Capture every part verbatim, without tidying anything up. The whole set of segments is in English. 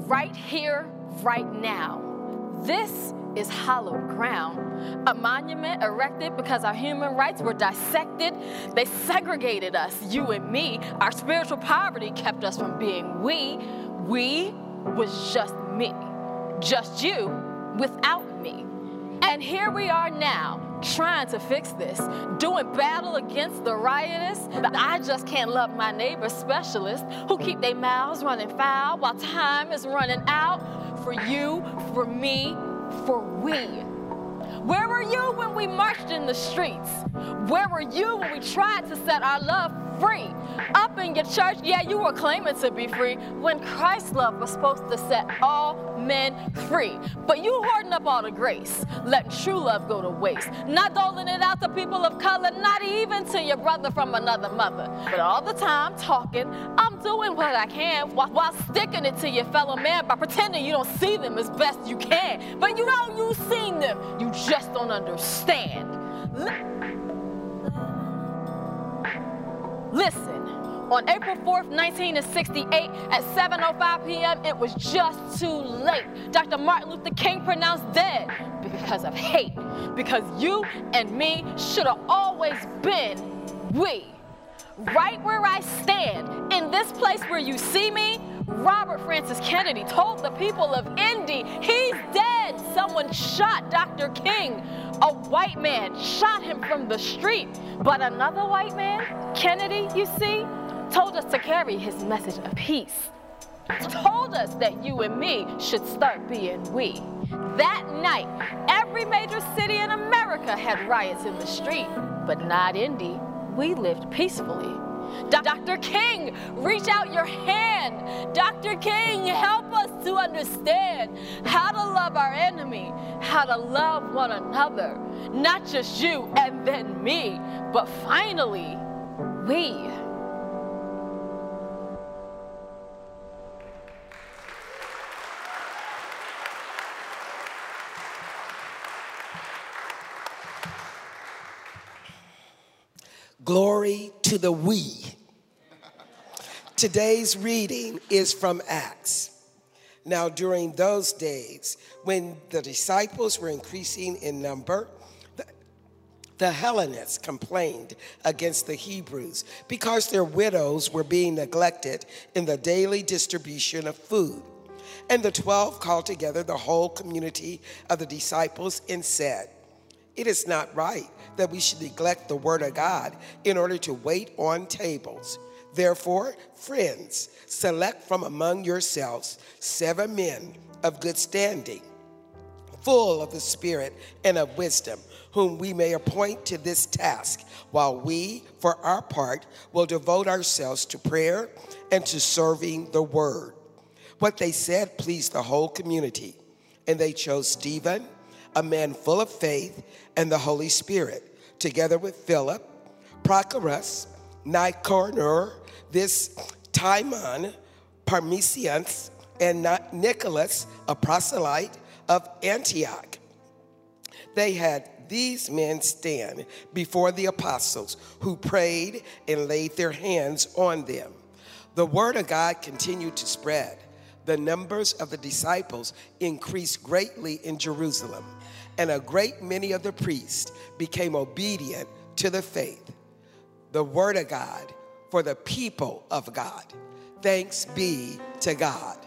right here, right now. This is hallowed ground, a monument erected because our human rights were dissected. They segregated us, you and me. Our spiritual poverty kept us from being we. We was just me, just you without me. And here we are now, trying to fix this, doing battle against the riotous. I just can't love my neighbor specialists who keep their mouths running foul while time is running out for you, for me, for we. Where were you when we marched in the streets? Where were you when we tried to set our love free? Up in your church, yeah, you were claiming to be free when Christ's love was supposed to set all men free. But you hoarding up all the grace, letting true love go to waste, not doling it out to people of color, not even to your brother from another mother. But all the time talking, I'm doing what I can while, while sticking it to your fellow man by pretending you don't see them as best you can. But you know you've seen them, you just don't understand. Listen, on April fourth, nineteen sixty-eight, at seven oh five p.m., it was just too late. Doctor Martin Luther King pronounced dead because of hate, because you and me should have always been we. Right where I stand, in this place where you see me, Robert Francis Kennedy told the people of Indy, he's dead. Someone shot Doctor King. A white man shot him from the street. But another white man, Kennedy, you see, told us to carry his message of peace. Told us that you and me should start being we. That night, every major city in America had riots in the street, but not Indy. We lived peacefully. Doctor King, reach out your hand. Doctor King, help us to understand how to love our enemy, how to love one another. Not just you and then me, but finally, we. Glory to the we. Today's reading is from Acts. Now, during those days, when the disciples were increasing in number, the, the Hellenists complained against the Hebrews because their widows were being neglected in the daily distribution of food. And the twelve called together the whole community of the disciples and said, "It is not right that we should neglect the word of God in order to wait on tables. Therefore, friends, select from among yourselves seven men of good standing, full of the Spirit and of wisdom, whom we may appoint to this task, while we, for our part, will devote ourselves to prayer and to serving the word." What they said pleased the whole community, and they chose Stephen, a man full of faith and the Holy Spirit, together with Philip, Prochorus, Nicanor, this Timon, Parmenius, and Nicholas, a proselyte of Antioch. They had these men stand before the apostles, who prayed and laid their hands on them. The word of God continued to spread. The numbers of the disciples increased greatly in Jerusalem, and a great many of the priests became obedient to the faith. The word of God for the people of God. Thanks be to God.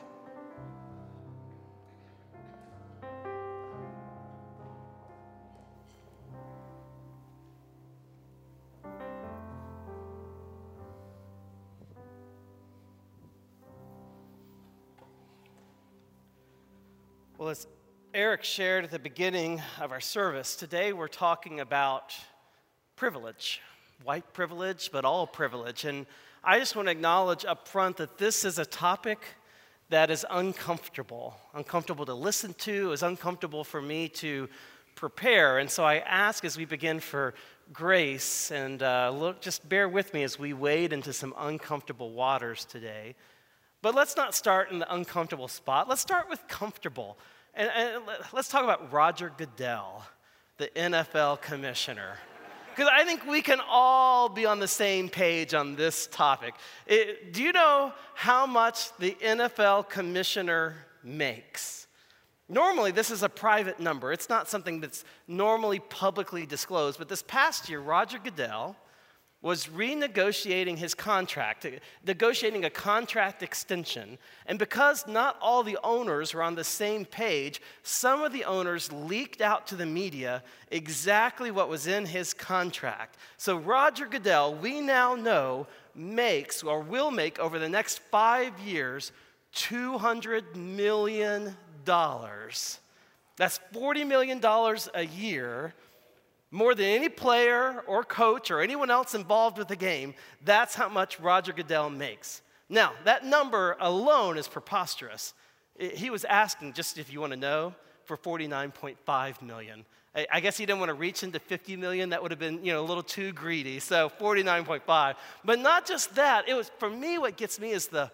Well, as Eric shared at the beginning of our service, today we're talking about privilege. White privilege, but all privilege. And I just want to acknowledge up front that this is a topic that is uncomfortable. Uncomfortable to listen to, is uncomfortable for me to prepare. And so I ask as we begin for grace, and uh, look, just bear with me as we wade into some uncomfortable waters today. But let's not start in the uncomfortable spot. Let's start with comfortable. And, and let's talk about Roger Goodell, the N F L commissioner. Because I think we can all be on the same page on this topic. It, do you know how much the N F L commissioner makes. Normally, this is a private number. It's not something that's normally publicly disclosed. But this past year, Roger Goodell was renegotiating his contract, negotiating a contract extension. And because not all the owners were on the same page, some of the owners leaked out to the media exactly what was in his contract. So Roger Goodell, we now know, makes or will make over the next five years two hundred million dollars. That's forty million dollars a year. More than any player or coach or anyone else involved with the game. That's how much Roger Goodell makes. Now, that number alone is preposterous. He was asking, just if you want to know, for forty-nine point five million dollars. I guess he didn't want to reach into fifty million dollars. That would have been, you know, a little too greedy. So forty-nine point five. But not just that. It was, for me, what gets me is the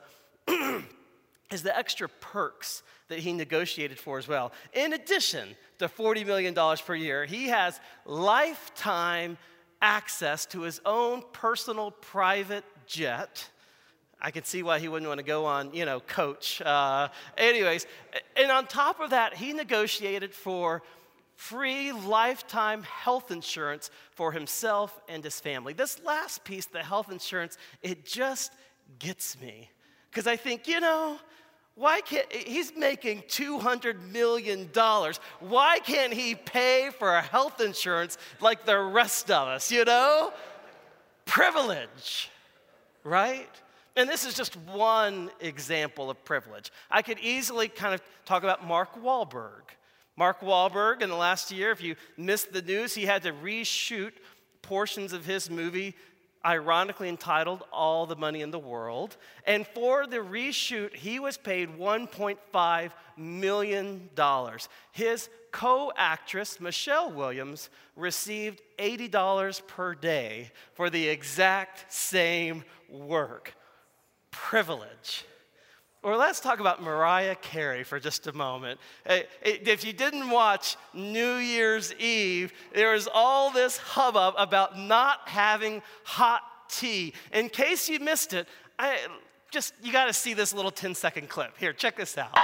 is the extra perks that he negotiated for as well. In addition to forty million dollars per year, he has lifetime access to his own personal private jet. I can see why he wouldn't want to go on, you know, Coach. Uh, anyways, and on top of that, he negotiated for free lifetime health insurance for himself and his family. This last piece, the health insurance, it just gets me. Because I think, you know, why can't, he's making two hundred million dollars. Why can't he pay for health insurance like the rest of us, you know? Privilege, right? And this is just one example of privilege. I could easily kind of talk about Mark Wahlberg. Mark Wahlberg, in the last year, if you missed the news, he had to reshoot portions of his movie, ironically entitled All the Money in the World. And for the reshoot, he was paid one point five million dollars. His co-actress, Michelle Williams, received eighty dollars per day for the exact same work. Privilege. Or let's talk about Mariah Carey for just a moment. If you didn't watch New Year's Eve, there was all this hubbub about not having hot tea. In case you missed it, I just you got to see this little ten-second clip. Here, check this out.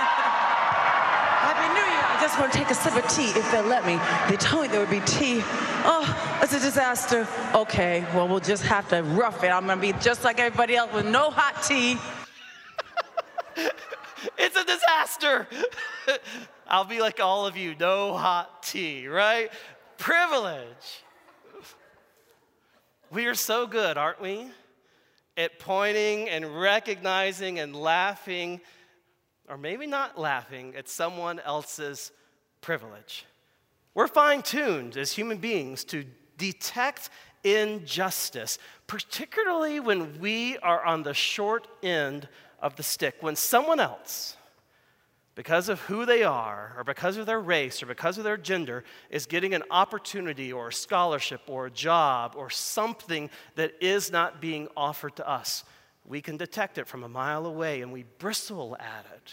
Happy New Year. I just want to take a sip of tea if they'll let me. They told me there would be tea. Oh, it's a disaster. Okay, well, we'll just have to rough it. I'm going to be just like everybody else with no hot tea. It's a disaster. I'll be like all of you, no hot tea, right? Privilege. We are so good, aren't we, at pointing and recognizing and laughing, or maybe not laughing, at someone else's privilege. We're fine-tuned as human beings to detect injustice, particularly when we are on the short end of the stick, when someone else, because of who they are, or because of their race, or because of their gender, is getting an opportunity or a scholarship or a job or something that is not being offered to us. We can detect it from a mile away and we bristle at it.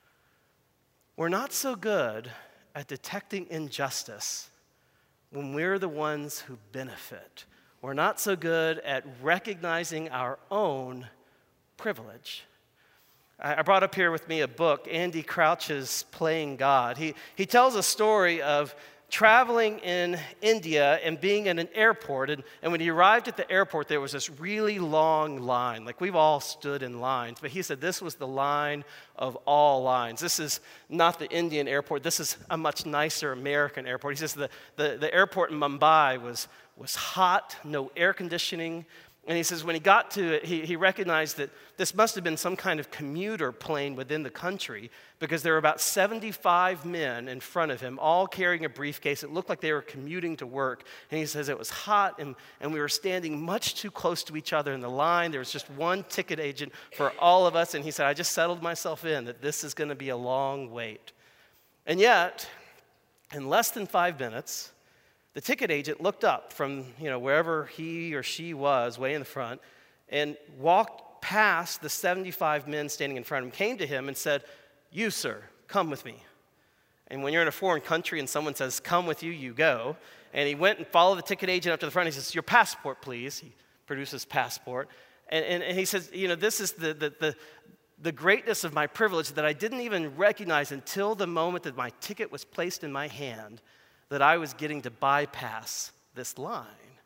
We're not so good at detecting injustice when we're the ones who benefit. We're not so good at recognizing our own privilege. I brought up here with me a book, Andy Crouch's Playing God. He, he tells a story of traveling in India and being in an airport. And, and when he arrived at the airport, there was this really long line. Like, we've all stood in lines. But he said this was the line of all lines. This is not the Indian airport. This is a much nicer American airport. He says the, the, the airport in Mumbai was, was hot, no air conditioning. And he says when he got to it, he, he recognized that this must have been some kind of commuter plane within the country because there were about seventy-five men in front of him, all carrying a briefcase. It looked like they were commuting to work. And he says it was hot, and, and we were standing much too close to each other in the line. There was just one ticket agent for all of us. And he said, I just settled myself in that this is going to be a long wait. And yet, in less than five minutes, the ticket agent looked up from, you know, wherever he or she was, way in the front, and walked past the seventy-five men standing in front of him, came to him and said, you, sir, come with me. And when you're in a foreign country and someone says, come with you, you go. And he went and followed the ticket agent up to the front. He says, your passport, please. He produces passport. And, and, and he says, you know, this is the, the, the, the greatness of my privilege that I didn't even recognize until the moment that my ticket was placed in my hand, that I was getting to bypass this line.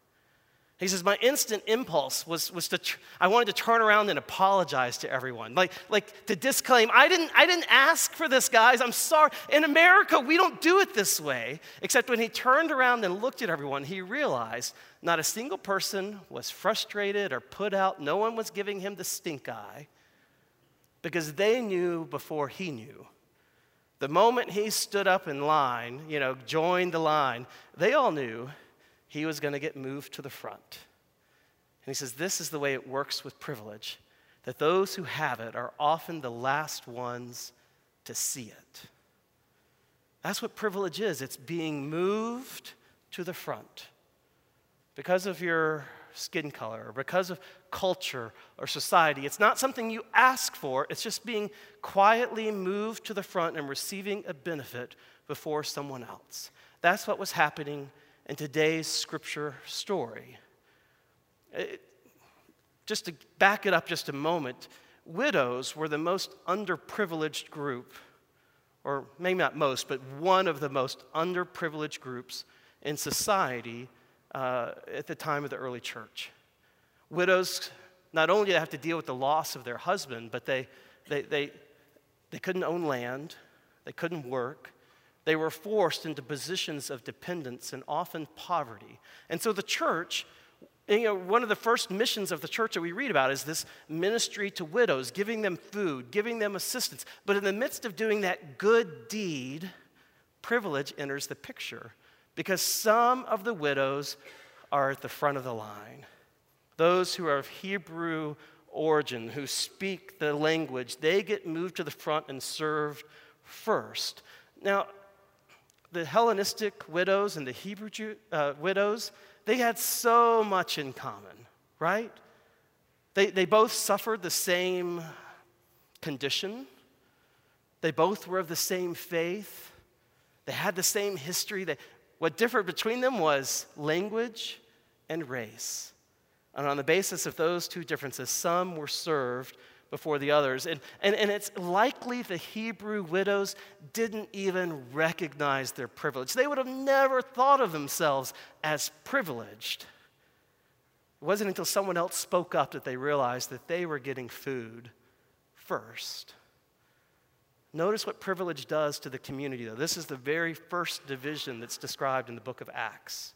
He says, my instant impulse was, was to, tr- I wanted to turn around and apologize to everyone. Like, like to disclaim, I didn't, I didn't ask for this, guys, I'm sorry. In America, we don't do it this way. Except when he turned around and looked at everyone, he realized not a single person was frustrated or put out. No one was giving him the stink eye because they knew before he knew. The moment he stood up in line, you know, joined the line, they all knew he was going to get moved to the front. And he says, this is the way it works with privilege, that those who have it are often the last ones to see it. That's what privilege is. It's being moved to the front because of your skin color or because of culture or society. It's not something you ask for. It's just being quietly moved to the front and receiving a benefit before someone else. That's what was happening in today's scripture story. It, just to back it up just a moment, widows were the most underprivileged group, or maybe not most, but one of the most underprivileged groups in society uh, at the time of the early church. Widows not only have to deal with the loss of their husband, but they, they, they, they couldn't own land, they couldn't work. They were forced into positions of dependence and often poverty. And so the church, you know, one of the first missions of the church that we read about is this ministry to widows, giving them food, giving them assistance. But in the midst of doing that good deed, privilege enters the picture because some of the widows are at the front of the line. Those who are of Hebrew origin, who speak the language, they get moved to the front and served first. Now, the Hellenistic widows and the Hebrew Jew, uh, widows, they had so much in common, right? They, they both suffered the same condition. They both were of the same faith. They had the same history. They, what differed between them was language and race. And on the basis of those two differences, some were served before the others. And, and, and it's likely the Hebrew widows didn't even recognize their privilege. They would have never thought of themselves as privileged. It wasn't until someone else spoke up that they realized that they were getting food first. Notice what privilege does to the community, though. This is the very first division that's described in the book of Acts.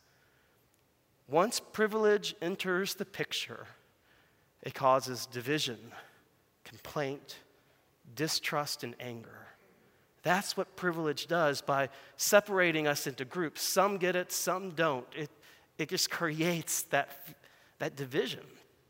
Once privilege enters the picture, it causes division, complaint, distrust, and anger. That's what privilege does by separating us into groups. Some get it, some don't. It, it just creates that, that division.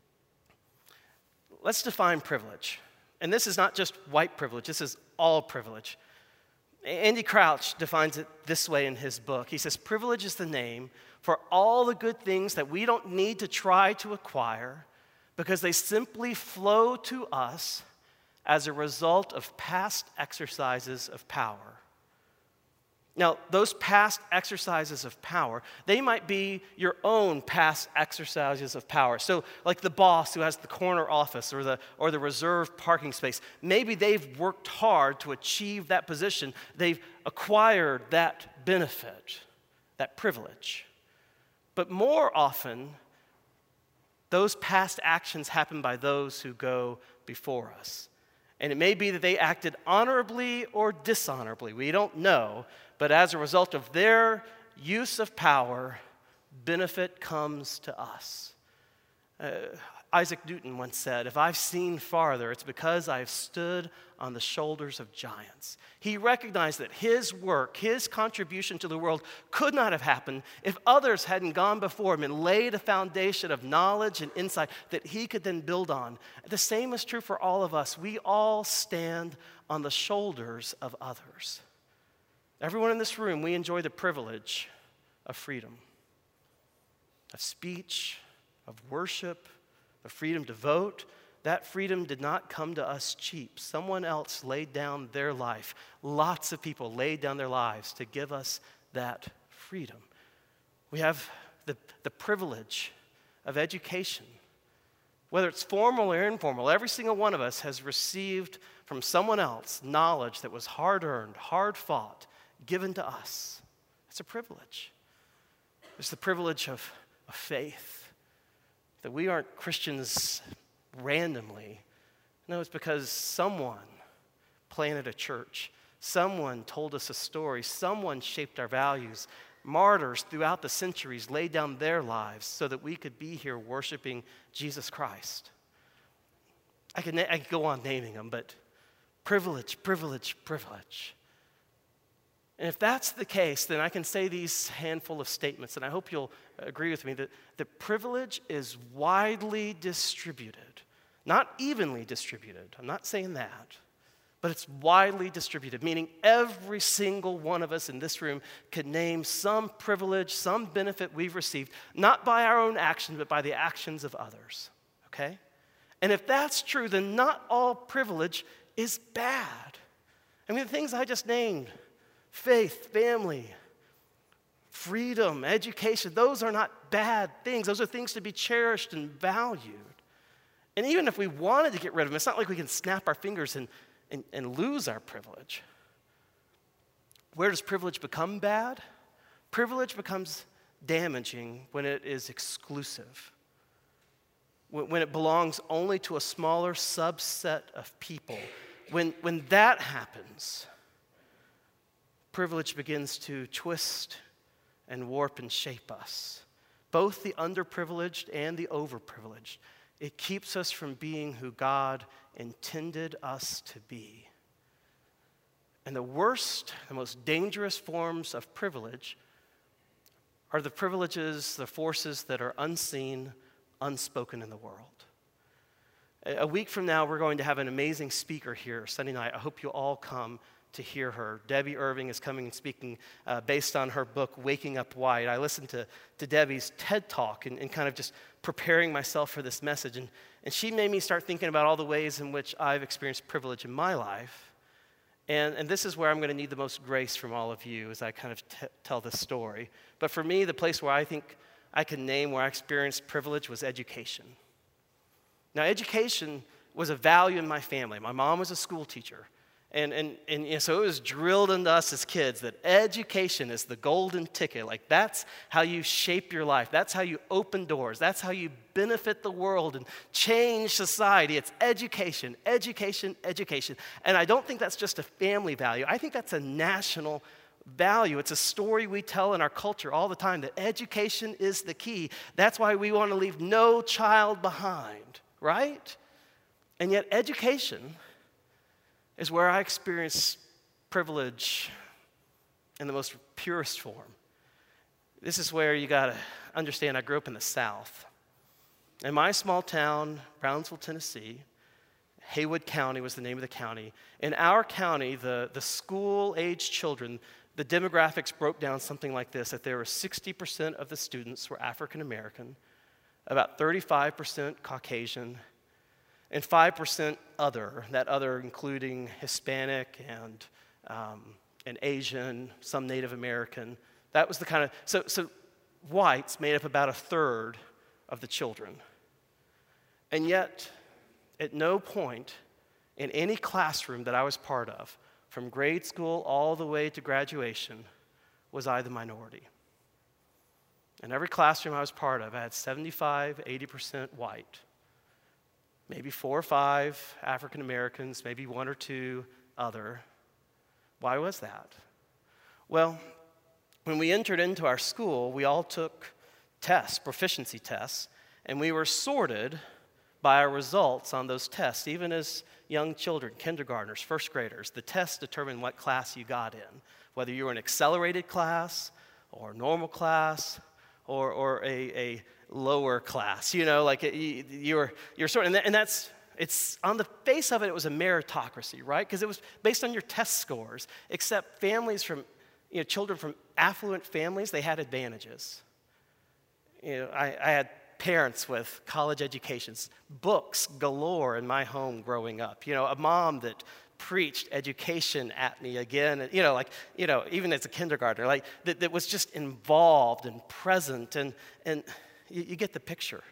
Let's define privilege. And this is not just white privilege, this is all privilege. Andy Crouch defines it this way in his book. He says, privilege is the name for all the good things that we don't need to try to acquire, because they simply flow to us as a result of past exercises of power. Now, those past exercises of power, they might be your own past exercises of power. So, like the boss who has the corner office or the, or the reserved parking space, maybe they've worked hard to achieve that position. They've acquired that benefit, that privilege. But more often, those past actions happen by those who go before us. And it may be that they acted honorably or dishonorably. We don't know. But as a result of their use of power, benefit comes to us. Uh, Isaac Newton once said, if I've seen farther, it's because I've stood on the shoulders of giants. He recognized that his work, his contribution to the world could not have happened if others hadn't gone before him and laid a foundation of knowledge and insight that he could then build on. The same is true for all of us. We all stand on the shoulders of others. Everyone in this room, we enjoy the privilege of freedom, of speech, of worship, the freedom to vote. That freedom did not come to us cheap. Someone else laid down their life. Lots of people laid down their lives to give us that freedom. We have the, the privilege of education. Whether it's formal or informal, every single one of us has received from someone else knowledge that was hard-earned, hard-fought, given to us. It's a privilege. It's the privilege of, of faith, that we aren't Christians randomly. No, it's because someone planted a church, someone told us a story, someone shaped our values. Martyrs throughout the centuries laid down their lives so that we could be here worshiping Jesus Christ. I could, na- I could go on naming them, but privilege, privilege, privilege. And if that's the case, then I can say these handful of statements, and I hope you'll agree with me, that, that privilege is widely distributed, not evenly distributed. I'm not saying that. But it's widely distributed, meaning every single one of us in this room could name some privilege, some benefit we've received, not by our own actions, but by the actions of others, okay? And if that's true, then not all privilege is bad. I mean, the things I just named, faith, family, freedom, education, those are not bad things. Those are things to be cherished and valued. And even if we wanted to get rid of them, it's not like we can snap our fingers and And, and lose our privilege. Where does privilege become bad? Privilege becomes damaging when it is exclusive, when, when it belongs only to a smaller subset of people. When, when that happens, privilege begins to twist and warp and shape us, both the underprivileged and the overprivileged. It keeps us from being who God intended us to be. And the worst, the most dangerous forms of privilege are the privileges, the forces that are unseen, unspoken in the world. A week from now, we're going to have an amazing speaker here Sunday night. I hope you all come to hear her. Debbie Irving is coming and speaking uh, based on her book, Waking Up White. I listened to, to Debbie's TED Talk and, and kind of just preparing myself for this message. And, and she made me start thinking about all the ways in which I've experienced privilege in my life. And, and this is where I'm going to need the most grace from all of you as I kind of t- tell this story. But for me, the place where I think I can name where I experienced privilege was education. Now, education was a value in my family. My mom was a school teacher. And, and, and you know, so it was drilled into us as kids that education is the golden ticket. Like, that's how you shape your life. That's how you open doors. That's how you benefit the world and change society. It's education, education, education. And I don't think that's just a family value. I think that's a national value. It's a story we tell in our culture all the time, that education is the key. That's why we want to leave no child behind, right? And yet education is where I experience privilege in the most purest form. This is where you got to understand I grew up in the South. In my small town, Brownsville, Tennessee, Haywood County was the name of the county. In our county, the, the school-age children, the demographics broke down something like this, that there were sixty percent of the students were African American, about thirty-five percent Caucasian, and five percent other, that other including Hispanic and, um, and Asian, some Native American. That was the kind of, so, so whites made up about a third of the children. And yet, at no point in any classroom that I was part of, from grade school all the way to graduation, was I the minority. In every classroom I was part of, I had seventy-five, eighty percent white. Maybe four or five African Americans, maybe one or two other. Why was that? Well, when we entered into our school, we all took tests, proficiency tests, and we were sorted by our results on those tests, even as young children, kindergartners, first graders. The tests determined what class you got in, whether you were an accelerated class or normal class or, or a, a lower class, you know, like it, you, you're you're sort of, and, that, and that's, it's, on the face of it, it was a meritocracy, right? Because it was based on your test scores, except families from, you know, children from affluent families, they had advantages. You know, I, I had parents with college educations, books galore in my home growing up, you know, a mom that preached education at me again, you know, like, you know, even as a kindergartner, like, that, that was just involved and present, and, and you, you get the picture.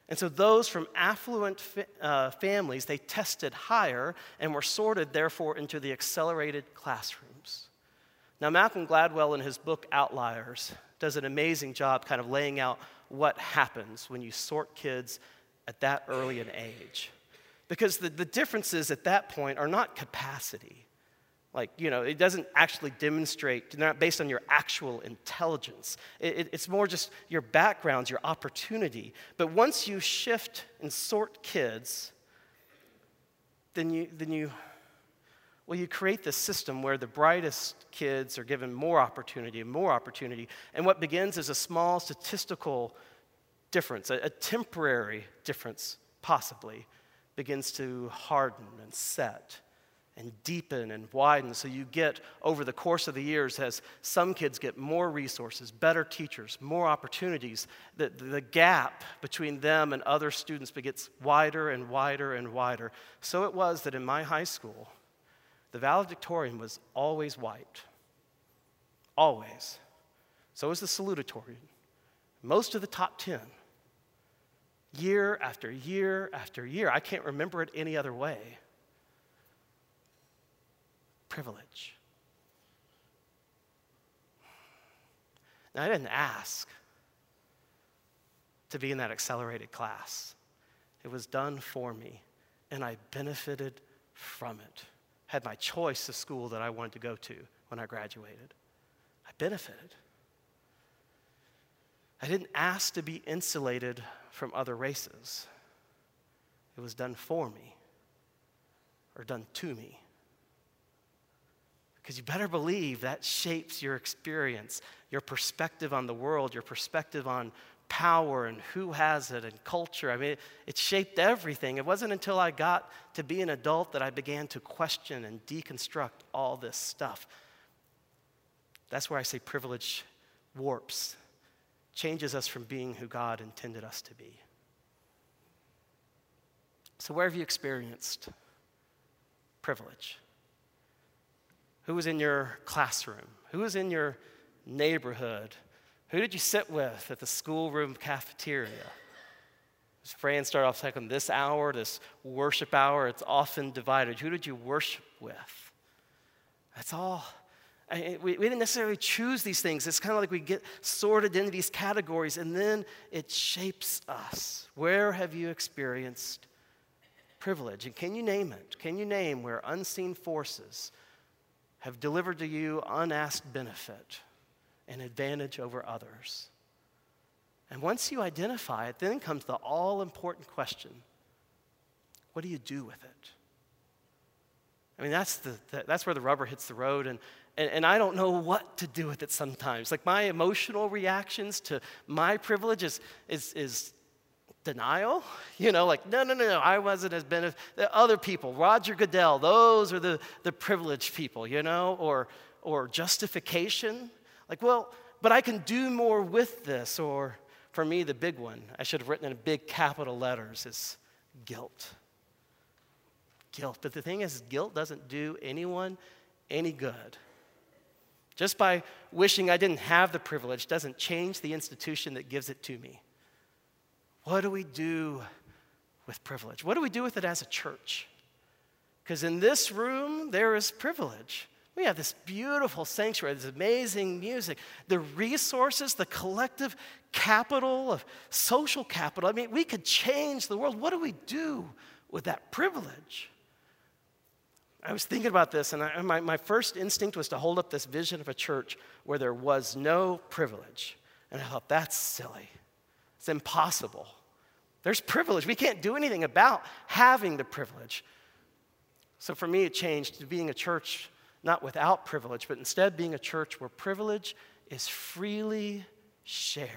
And so those from affluent fa- uh, families, they tested higher and were sorted, therefore, into the accelerated classrooms. Now, Malcolm Gladwell, in his book Outliers, does an amazing job kind of laying out what happens when you sort kids at that early an age. Because the, the differences at that point are not capacity. Like, you know, it doesn't actually demonstrate, they're not based on your actual intelligence. It, it, it's more just your backgrounds, your opportunity. But once you shift and sort kids, then you, then you, well, you create this system where the brightest kids are given more opportunity and more opportunity. And what begins as a small statistical difference, a, a temporary difference possibly, begins to harden and set and deepen and widen. So you get, over the course of the years, as some kids get more resources, better teachers, more opportunities, the, the gap between them and other students gets wider and wider and wider. So it was that in my high school, the valedictorian was always white. Always. So was the salutatorian. Most of the top ten. Year after year after year. I can't remember it any other way. Privilege. Now, I didn't ask to be in that accelerated class. It was done for me, and I benefited from it. Had my choice of school that I wanted to go to when I graduated. I benefited. I didn't ask to be insulated from other races. It was done for me, or done to me. Because you better believe that shapes your experience, your perspective on the world, your perspective on power and who has it and culture. I mean, it, it shaped everything. It wasn't until I got to be an adult that I began to question and deconstruct all this stuff. That's where I say privilege warps, changes us from being who God intended us to be. So where have you experienced privilege? Who was in your classroom? Who was in your neighborhood? Who did you sit with at the schoolroom cafeteria? As Fran started off saying, this hour, this worship hour, it's often divided. Who did you worship with? That's all. I, we, we didn't necessarily choose these things. It's kind of like we get sorted into these categories, and then it shapes us. Where have you experienced privilege? And can you name it? Can you name where unseen forces have delivered to you unasked benefit and advantage over others? And once you identify it, then comes the all-important question: what do you do with it? I mean, that's the, the that's where the rubber hits the road, and, and and I don't know what to do with it sometimes. Like, my emotional reactions to my privilege is is is denial, you know, like, no, no, no, no, I wasn't as benefit. The other people, Roger Goodell, those are the, the privileged people, you know, or or justification. Like, well, but I can do more with this. Or for me, the big one, I should have written in big capital letters, is guilt. Guilt. But the thing is, guilt doesn't do anyone any good. Just by wishing I didn't have the privilege doesn't change the institution that gives it to me. What do we do with privilege? What do we do with it as a church? Because in this room, there is privilege. We have this beautiful sanctuary, this amazing music, the resources, the collective capital of social capital. I mean, we could change the world. What do we do with that privilege? I was thinking about this, and I, my, my first instinct was to hold up this vision of a church where there was no privilege. And I thought, that's silly. It's impossible. There's privilege. We can't do anything about having the privilege. So for me, it changed to being a church not without privilege, but instead being a church where privilege is freely shared.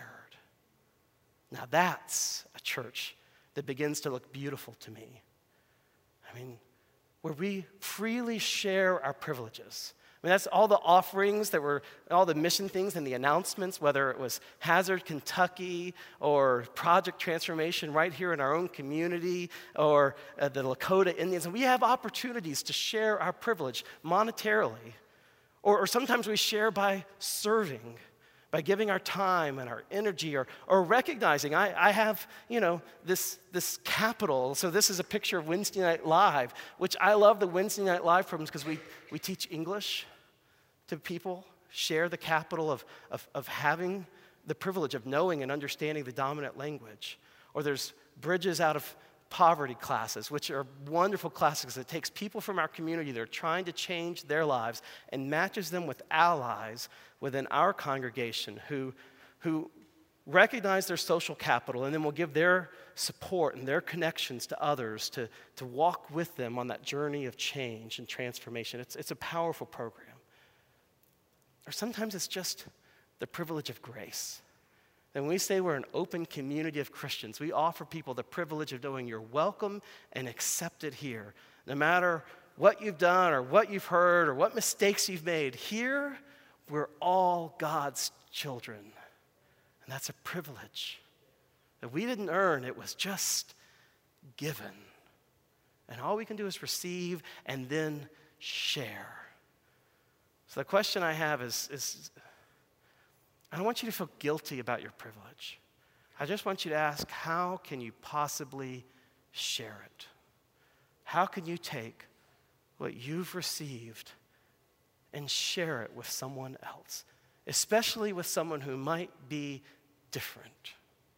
Now that's a church that begins to look beautiful to me. I mean, where we freely share our privileges. I mean, that's all the offerings that were, all the mission things and the announcements, whether it was Hazard, Kentucky, or Project Transformation right here in our own community, or uh, the Lakota Indians. And we have opportunities to share our privilege monetarily. Or, or sometimes we share by serving, by giving our time and our energy, or, or recognizing I, I have, you know, this, this capital. So this is a picture of Wednesday Night Live, which I love the Wednesday Night Live programs because we, we teach English to people, share the capital of, of, of having the privilege of knowing and understanding the dominant language. Or there's Bridges Out of Poverty classes, which are wonderful classes that takes people from our community that are trying to change their lives and matches them with allies within our congregation who, who recognize their social capital and then will give their support and their connections to others to, to walk with them on that journey of change and transformation. It's, it's a powerful program. Or sometimes it's just the privilege of grace. And when we say we're an open community of Christians, we offer people the privilege of knowing you're welcome and accepted here. No matter what you've done or what you've heard or what mistakes you've made, here we're all God's children. And that's a privilege that we didn't earn. It was just given. And all we can do is receive and then share. So the question I have is, is I don't want you to feel guilty about your privilege. I just want you to ask, how can you possibly share it? How can you take what you've received and share it with someone else, especially with someone who might be different?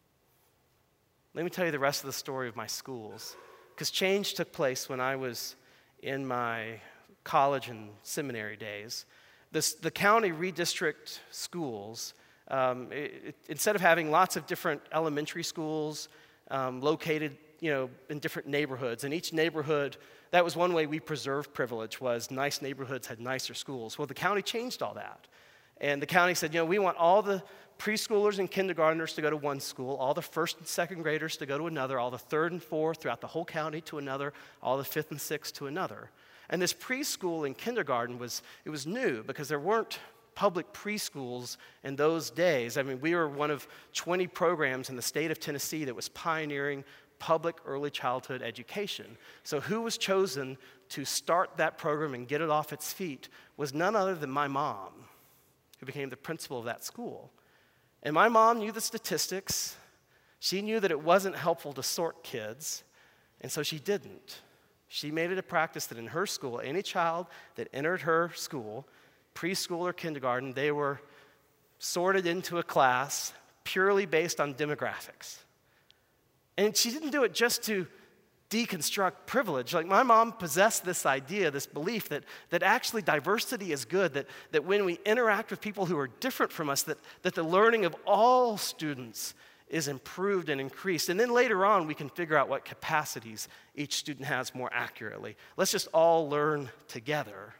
Let me tell you the rest of the story of my schools, because change took place when I was in my college and seminary days. This, the county redistrict schools. Um, it, it, instead of having lots of different elementary schools um, located, you know, in different neighborhoods, and each neighborhood, that was one way we preserved privilege, was nice neighborhoods had nicer schools. Well, the county changed all that. And the county said, you know, we want all the preschoolers and kindergartners to go to one school, all the first and second graders to go to another, all the third and fourth throughout the whole county to another, all the fifth and sixth to another. And this preschool and kindergarten was, it was new because there weren't public preschools in those days. I mean, we were one of twenty programs in the state of Tennessee that was pioneering public early childhood education. So who was chosen to start that program and get it off its feet was none other than my mom, who became the principal of that school. And my mom knew the statistics. She knew that it wasn't helpful to sort kids, and so she didn't. She made it a practice that in her school, any child that entered her school, preschool or kindergarten, they were sorted into a class purely based on demographics. And she didn't do it just to deconstruct privilege. Like, my mom possessed this idea, this belief that, that actually diversity is good, that, that when we interact with people who are different from us, that, that the learning of all students is improved and increased. And then later on, we can figure out what capacities each student has more accurately. Let's just all learn together.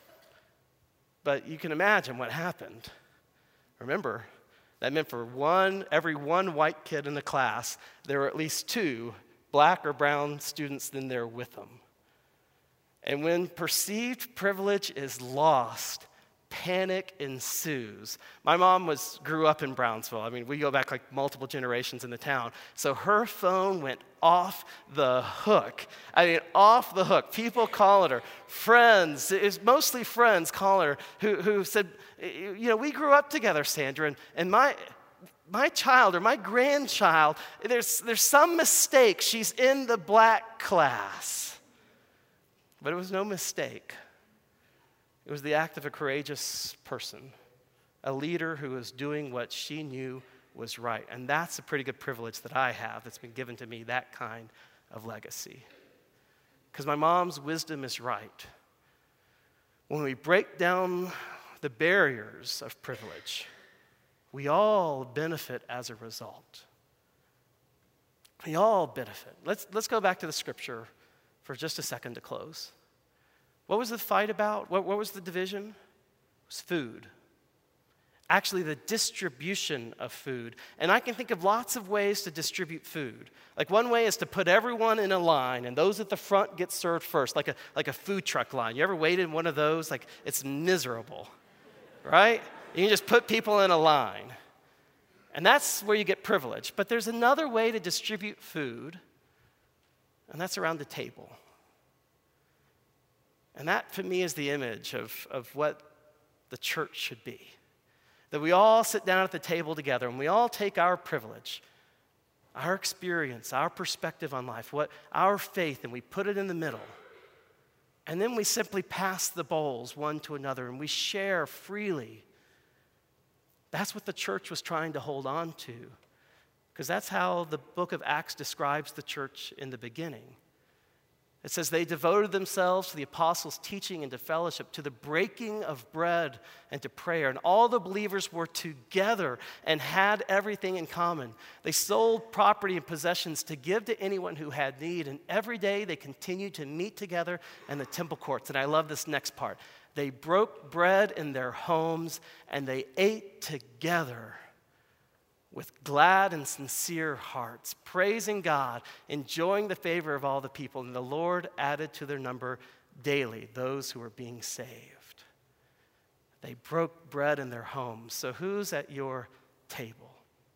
But you can imagine what happened. Remember, that meant for one, every one white kid in the class, there were at least two black or brown students in there with them. And when perceived privilege is lost, panic ensues. My mom was grew up in Brownsville. I mean, we go back like multiple generations in the town. So her phone went off the hook. I mean, off the hook. People calling her. Friends, it's mostly friends calling her who, who said, you know, we grew up together, Sandra, and, and my my child or my grandchild, there's, there's some mistake. She's in the black class. But it was no mistake. It was the act of a courageous person, a leader who was doing what she knew was right. And that's a pretty good privilege that I have that's been given to me, that kind of legacy. Because my mom's wisdom is right. When we break down the barriers of privilege, we all benefit as a result. We all benefit. Let's, let's go back to the scripture for just a second to close. What was the fight about? What, what was the division? It was food. Actually, the distribution of food. And I can think of lots of ways to distribute food. Like, one way is to put everyone in a line, and those at the front get served first, like a, like a food truck line. You ever waited in one of those? Like, it's miserable, right? You can just put people in a line. And that's where you get privilege. But there's another way to distribute food, and that's around the table. And that, for me, is the image of, of what the church should be. That we all sit down at the table together and we all take our privilege, our experience, our perspective on life, what our faith, and we put it in the middle. And then we simply pass the bowls one to another and we share freely. That's what the church was trying to hold on to, because that's how the book of Acts describes the church in the beginning. It says they devoted themselves to the apostles' teaching and to fellowship, to the breaking of bread and to prayer. And all the believers were together and had everything in common. They sold property and possessions to give to anyone who had need. And every day they continued to meet together in the temple courts. And I love this next part. They broke bread in their homes and they ate together with glad and sincere hearts, praising God, enjoying the favor of all the people. And the Lord added to their number daily those who were being saved. They broke bread in their homes. So who's at your table?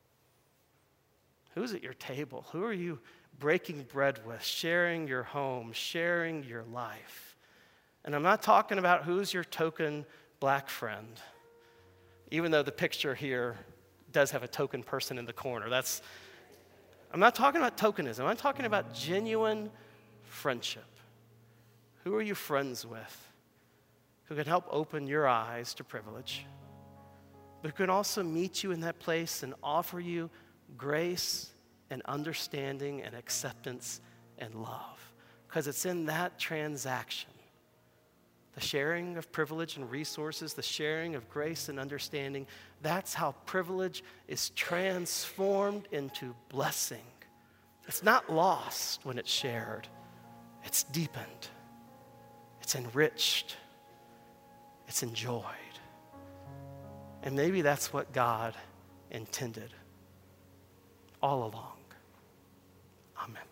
Who's at your table? Who are you breaking bread with, sharing your home, sharing your life? And I'm not talking about who's your token black friend, even though the picture here does have a token person in the corner. That's, I'm not talking about tokenism. I'm talking about genuine friendship. Who are you friends with who can help open your eyes to privilege, but who can also meet you in that place and offer you grace and understanding and acceptance and love? Because it's in that transaction, the sharing of privilege and resources, the sharing of grace and understanding, that's how privilege is transformed into blessing. It's not lost when it's shared. It's deepened. It's enriched. It's enjoyed. And maybe that's what God intended all along. Amen.